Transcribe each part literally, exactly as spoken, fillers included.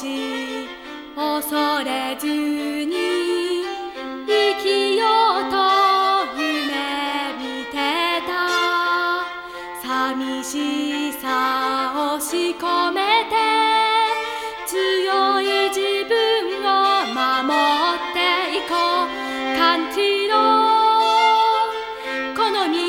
し恐れずに生きようと夢見てた。寂しさをし込めて強い自分を守っていこう。感じろこの道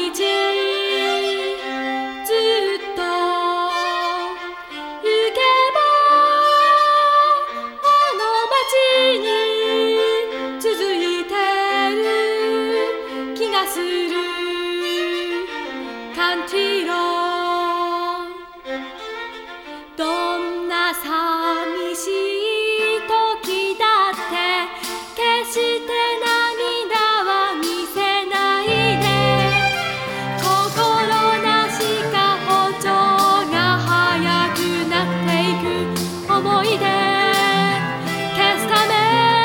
する感じろ。どんな寂しい時だって決して涙は見せないで。心なしか歩調が速くなっていく思い出消すため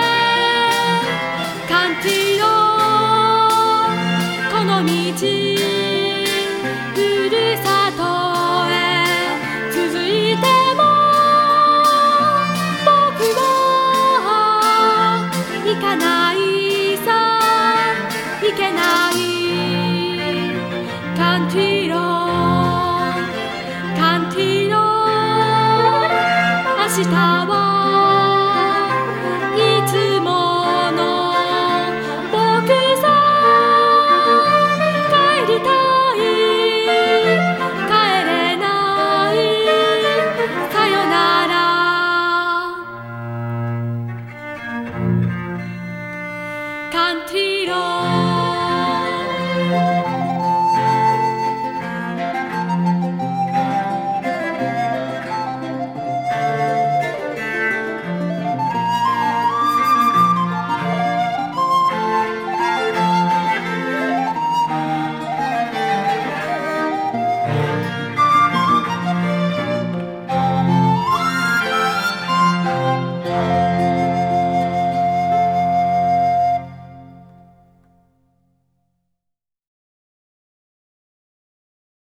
感じろこの道、ふるさとへ続いても僕は行かないさ、行けない。感じろ感じろ明日は